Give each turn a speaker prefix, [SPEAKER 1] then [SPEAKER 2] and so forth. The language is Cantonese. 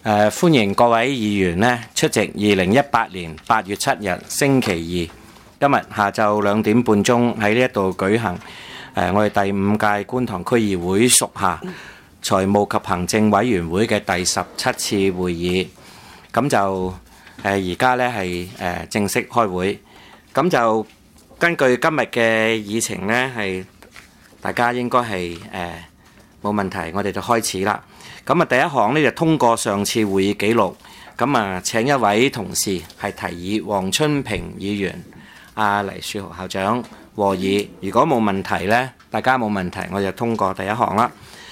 [SPEAKER 1] 歡迎各位議員呢出席2018年8月7日星期二，今日下晝2點半鐘喺呢一度舉行我哋第5屆觀塘區議會屬下財務及行政委員會嘅第17次會議。咁就而家呢係正式開會。咁就根據今日嘅議程呢，係大家應該係冇問題，我哋就開始啦。咁啊，第一項呢就通過上次會議記錄。咁啊，請一位同事係提議黃春平議員、黎樹豪校長和議。如果冇問題呢，大家冇問題，我就通過第一項啦。